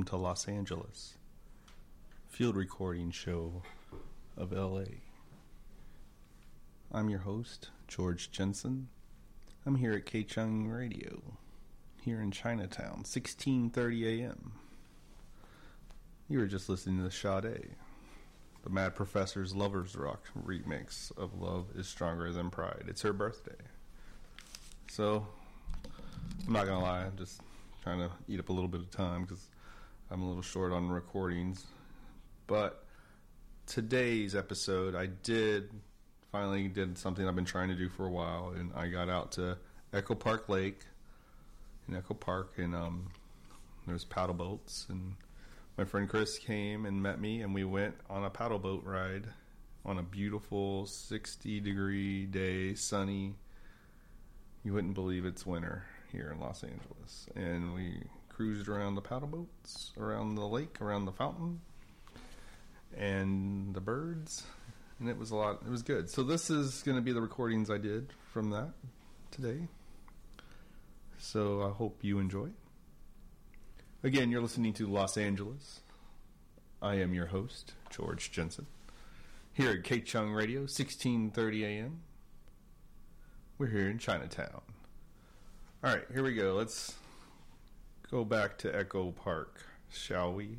to Los Angeles, field recording show of LA. I'm your host, George Jensen. I'm here at K-Chung Radio, here in Chinatown, 16:30 a.m. You were just listening to Sade, the Mad Professor's Lovers Rock remix of Love is Stronger Than Pride. It's her birthday. So, I'm not going to lie, I'm just trying to eat up a little bit of time because I'm a little short on recordings. But today's episode, I finally did something I've been trying to do for a while, and I got out to Echo Park Lake in Echo Park, and there's paddle boats, and my friend Chris came and met me, and we went on a paddle boat ride on a beautiful 60-degree day, sunny. You wouldn't believe it's winter here in Los Angeles. And we cruised around the paddle boats, around the lake, around the fountain, and the birds, and it was good. So this is going to be the recordings I did from that today. So I hope you enjoy. Again, you're listening to Los Angeles. I am your host, George Jensen, here at K-Chung Radio, 16:30 a.m. We're here in Chinatown. All right, here we go. Let's go back to Echo Park, shall we?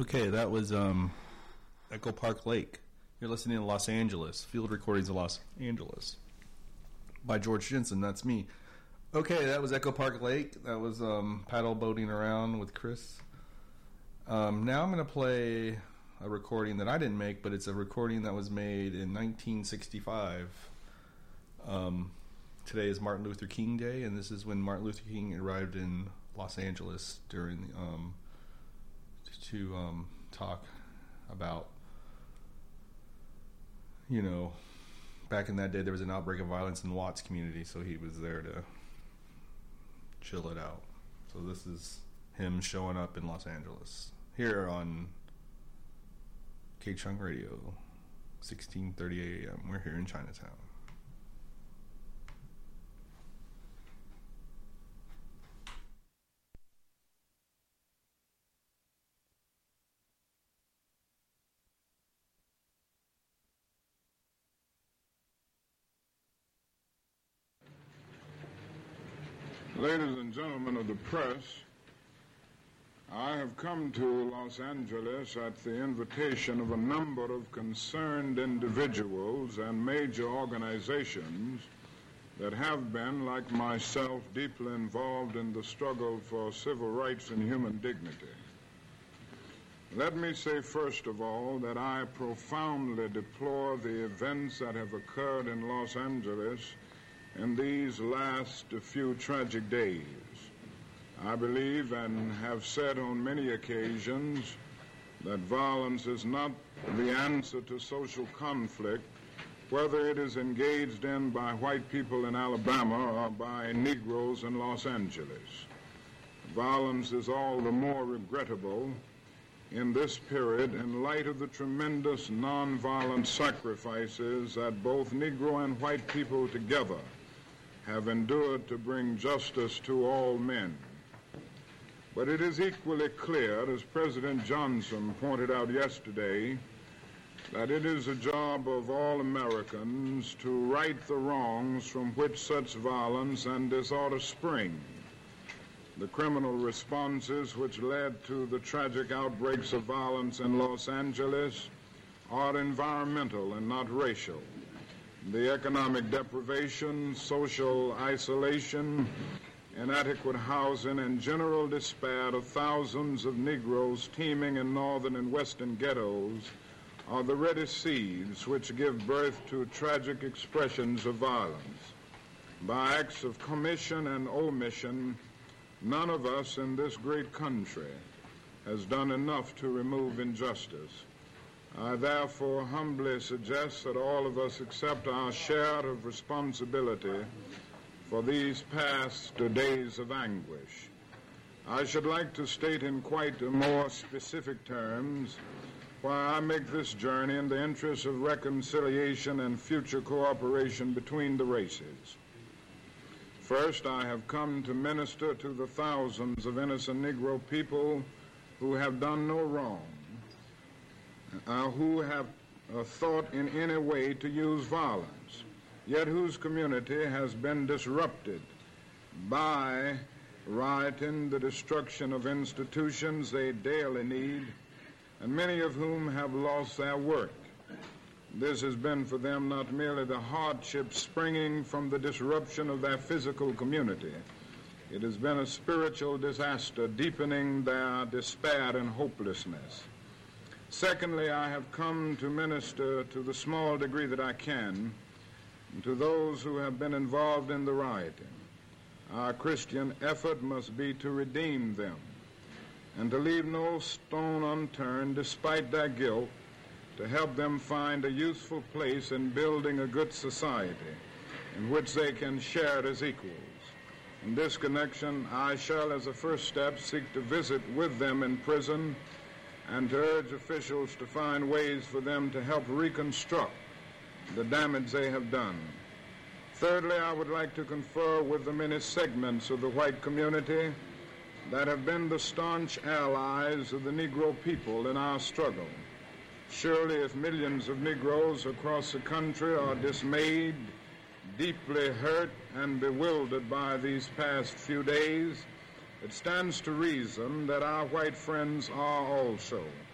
Okay, that was Echo Park Lake. You're listening to Los Angeles, Field Recordings of Los Angeles by George Jensen. That's me. Okay, that was Echo Park Lake. That was paddle boating around with Chris. Now I'm going to play a recording that I didn't make, but it's a recording that was made in 1965. Today is Martin Luther King Day, and this is when Martin Luther King arrived in Los Angeles during to talk about, you know, back in that day there was an outbreak of violence in the Watts community, so he was there to chill it out. So this is him showing up in Los Angeles here on K-Chung Radio, 16:30 a.m. We're here in Chinatown. Ladies and gentlemen of the press, I have come to Los Angeles at the invitation of a number of concerned individuals and major organizations that have been, like myself, deeply involved in the struggle for civil rights and human dignity. Let me say first of all that I profoundly deplore the events that have occurred in Los Angeles in these last few tragic days. I believe and have said on many occasions that violence is not the answer to social conflict, whether it is engaged in by white people in Alabama or by Negroes in Los Angeles. Violence is all the more regrettable in this period in light of the tremendous nonviolent sacrifices that both Negro and white people together have endured to bring justice to all men. But it is equally clear, as President Johnson pointed out yesterday, that it is a job of all Americans to right the wrongs from which such violence and disorder spring. The criminal responses which led to the tragic outbreaks of violence in Los Angeles are environmental and not racial. The economic deprivation, social isolation, inadequate housing, and general despair of thousands of Negroes teeming in northern and western ghettos are the ready seeds which give birth to tragic expressions of violence. By acts of commission and omission, none of us in this great country has done enough to remove injustice. I therefore humbly suggest that all of us accept our share of responsibility for these past days of anguish. I should like to state in quite more specific terms why I make this journey in the interest of reconciliation and future cooperation between the races. First, I have come to minister to the thousands of innocent Negro people who have done no wrong, who have thought in any way to use violence, yet whose community has been disrupted by rioting, the destruction of institutions they daily need, and many of whom have lost their work. This has been for them not merely the hardship springing from the disruption of their physical community. It has been a spiritual disaster deepening their despair and hopelessness. Secondly, I have come to minister to the small degree that I can to those who have been involved in the rioting. Our Christian effort must be to redeem them and to leave no stone unturned despite their guilt, to help them find a useful place in building a good society in which they can share as equals. In this connection, I shall, as a first step, seek to visit with them in prison and to urge officials to find ways for them to help reconstruct the damage they have done. Thirdly, I would like to confer with the many segments of the white community that have been the staunch allies of the Negro people in our struggle. Surely if millions of Negroes across the country are dismayed, deeply hurt, and bewildered by these past few days, it stands to reason that our white friends are also.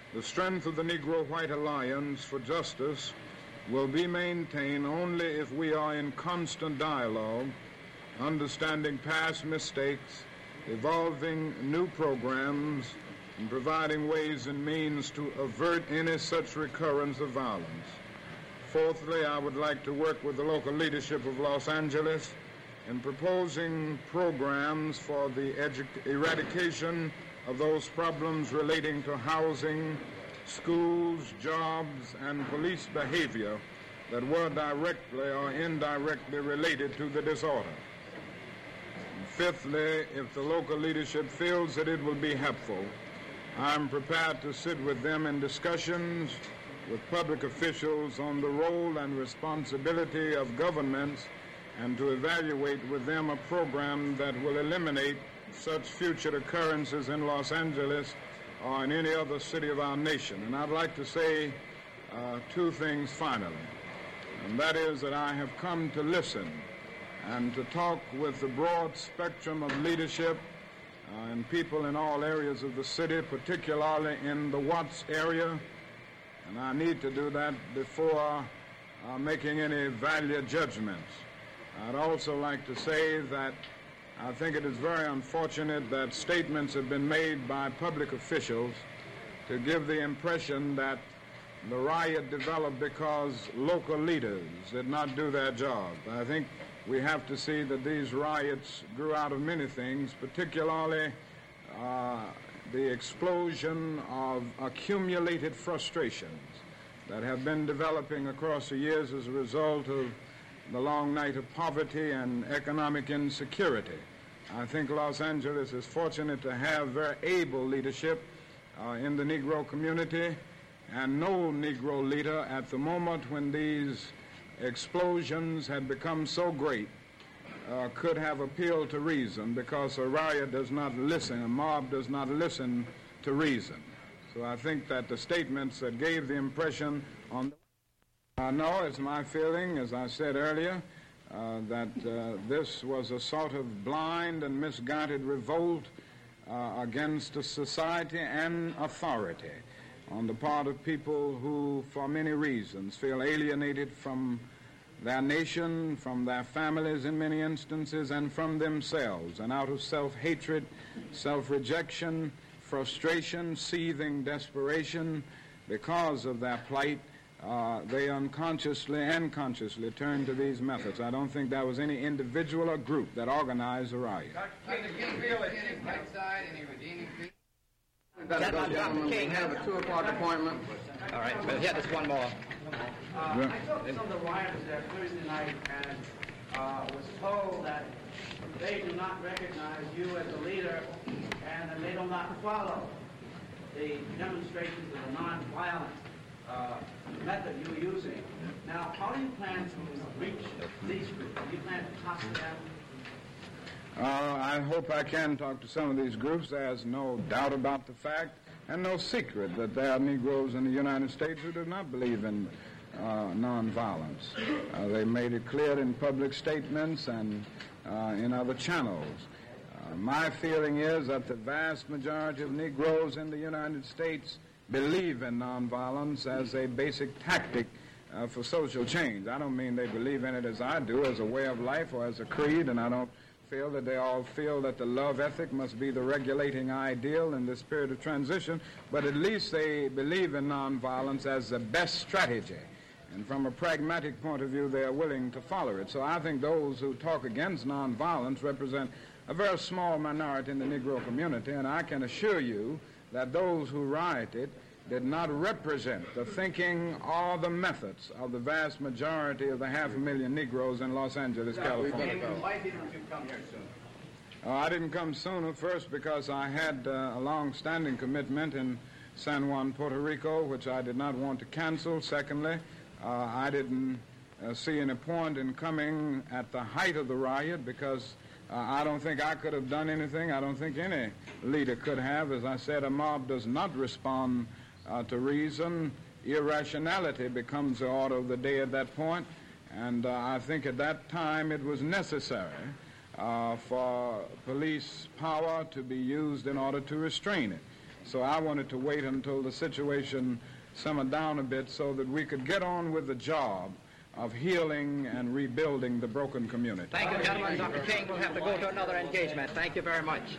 The strength of the Negro-White Alliance for Justice will be maintained only if we are in constant dialogue, understanding past mistakes, evolving new programs, and providing ways and means to avert any such recurrence of violence. Fourthly, I would like to work with the local leadership of Los Angeles in proposing programs for the eradication of those problems relating to housing, schools, jobs, and police behavior that were directly or indirectly related to the disorder. And fifthly, if the local leadership feels that it will be helpful, I'm prepared to sit with them in discussions with public officials on the role and responsibility of governments and to evaluate with them a program that will eliminate such future occurrences in Los Angeles or in any other city of our nation. And I'd like to say two things finally, and that is that I have come to listen and to talk with the broad spectrum of leadership and people in all areas of the city, particularly in the Watts area, and I need to do that before making any value judgments. I'd also like to say that I think it is very unfortunate that statements have been made by public officials to give the impression that the riot developed because local leaders did not do their job. I think we have to see that these riots grew out of many things, particularly the explosion of accumulated frustrations that have been developing across the years as a result of the long night of poverty and economic insecurity. I think Los Angeles is fortunate to have very able leadership in the Negro community, and no Negro leader at the moment when these explosions had become so great could have appealed to reason, because a riot does not listen, a mob does not listen to reason. So I think that the statements that gave the impression on no, it's my feeling, as I said earlier, that this was a sort of blind and misguided revolt against a society and authority on the part of people who, for many reasons, feel alienated from their nation, from their families in many instances, and from themselves. And out of self-hatred, self-rejection, frustration, seething desperation because of their plight, they unconsciously and consciously turned to these methods. I don't think there was any individual or group that organized a riot. Dr. King have a 2 o'clock appointment. All right, but yeah, just one more. I talked to some of the rioters there Thursday night and was told that they do not recognize you as a leader and that they do not follow the demonstrations of the non-violent method you're using. Now, how do you plan to reach these groups? Do you plan to talk to them? I hope I can talk to some of these groups. There's no doubt about the fact and no secret that there are Negroes in the United States who do not believe in nonviolence. They made it clear in public statements and in other channels. My feeling is that the vast majority of Negroes in the United States believe in nonviolence as a basic tactic for social change. I don't mean they believe in it as I do, as a way of life or as a creed, and I don't feel that they all feel that the love ethic must be the regulating ideal in this period of transition, but at least they believe in nonviolence as the best strategy. And from a pragmatic point of view, they are willing to follow it. So I think those who talk against nonviolence represent a very small minority in the Negro community, and I can assure you that those who rioted did not represent the thinking or the methods of the vast majority of the 500,000 Negroes in Los Angeles, California. Why didn't you come here sooner? I didn't come sooner, first because I had a long-standing commitment in San Juan, Puerto Rico, which I did not want to cancel. Secondly, I didn't see any point in coming at the height of the riot because I don't think I could have done anything. I don't think any leader could have. As I said, a mob does not respond to reason. Irrationality becomes the order of the day at that point, and I think at that time it was necessary for police power to be used in order to restrain it. So I wanted to wait until the situation simmered down a bit so that we could get on with the job of healing and rebuilding the broken community. Thank you, gentlemen. Dr. King will have to go to another engagement. Thank you very much.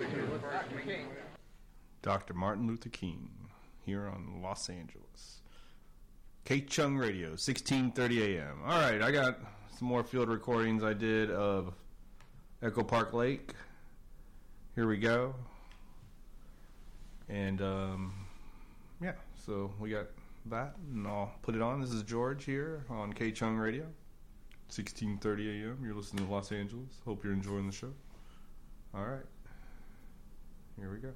Dr. Martin Luther King, here on Los Angeles. K-Chung Radio, 1630 a.m. All right, I got some more field recordings I did of Echo Park Lake. Here we go. And, yeah, so we got that, and I'll put it on. This is George here on K-Chung Radio, 1630 a.m. You're listening to Los Angeles. Hope you're enjoying the show. All right. Here we go.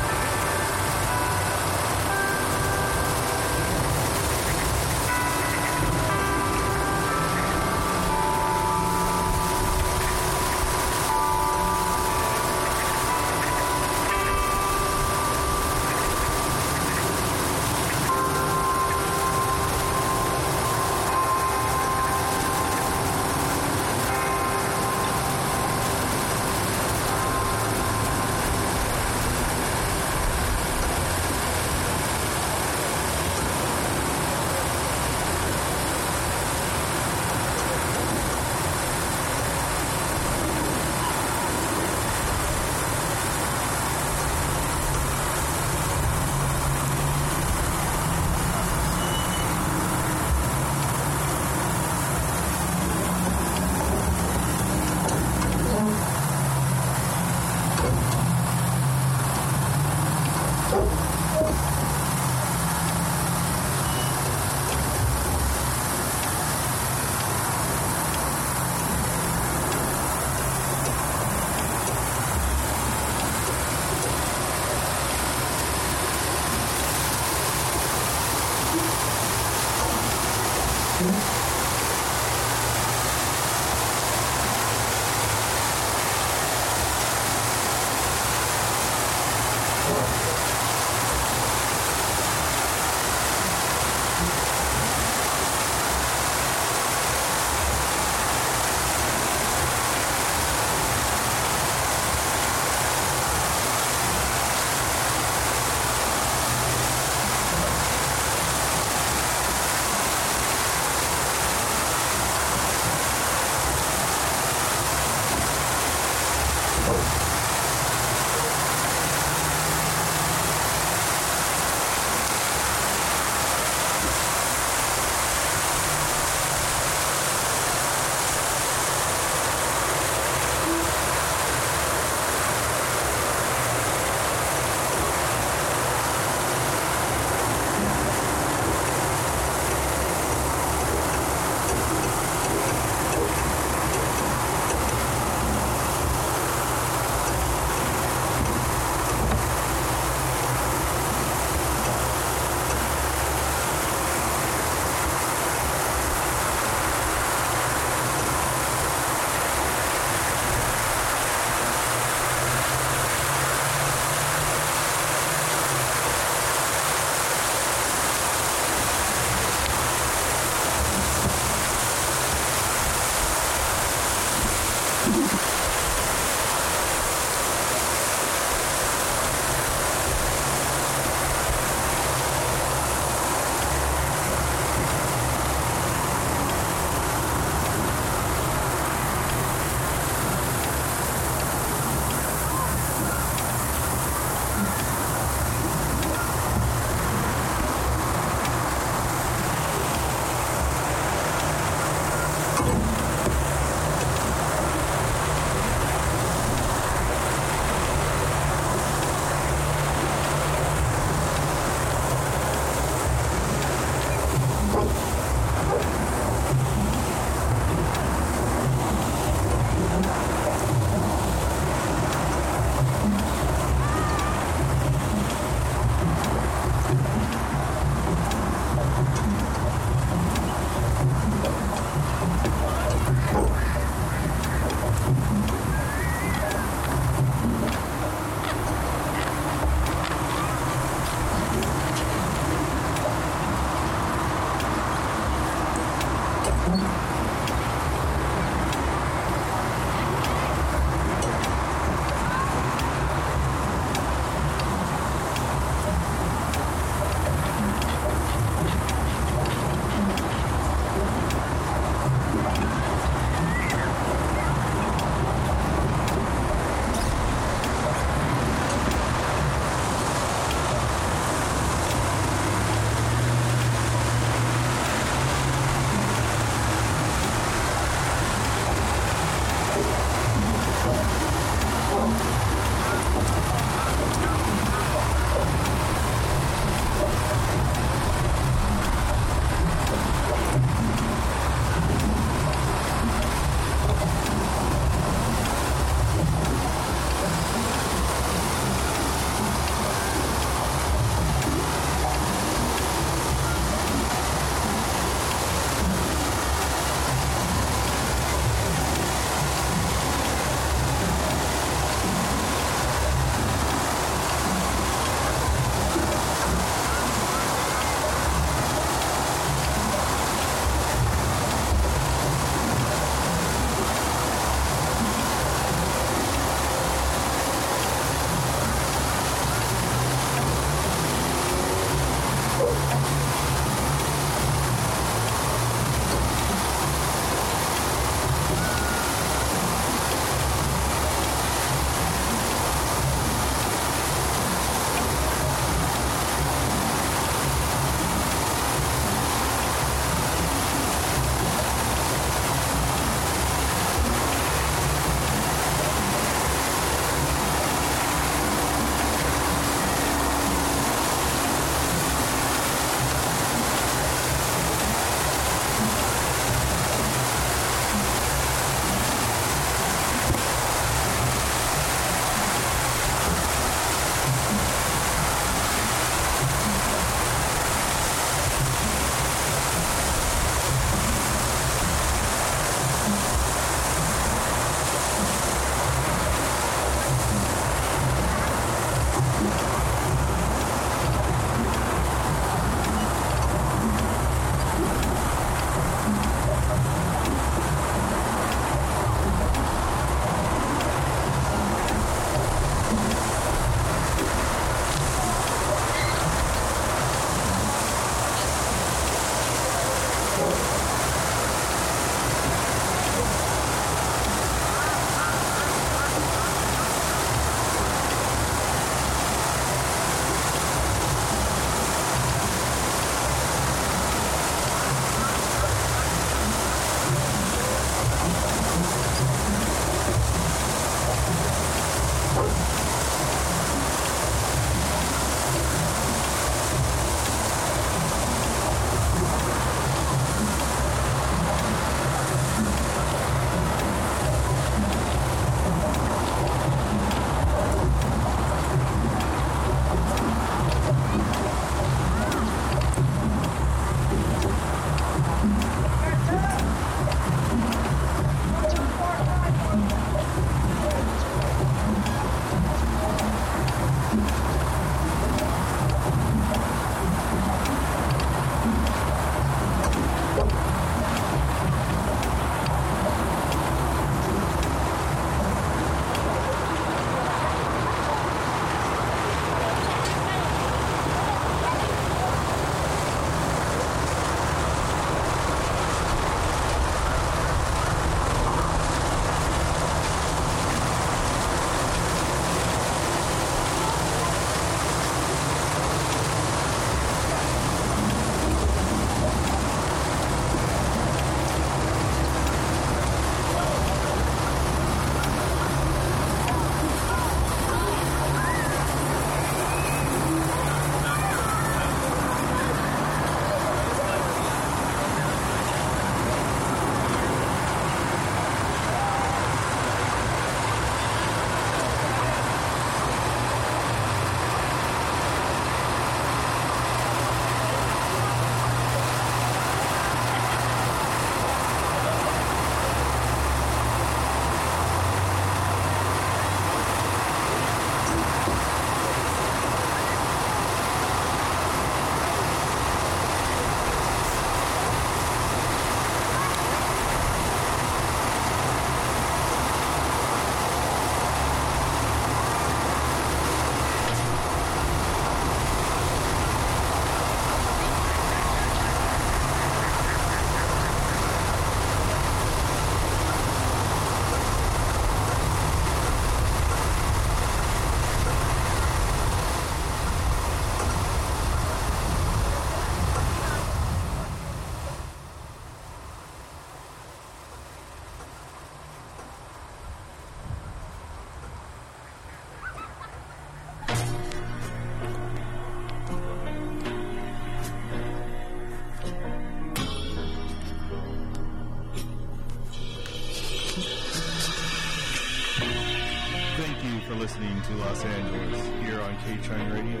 K-Chung Radio,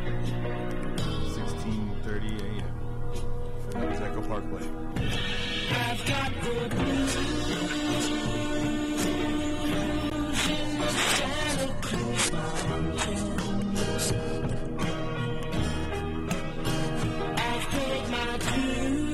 1630 AM. So that was Echo Parkway. I've got the blues. Santa Cruz Mountains. I've paid my dues.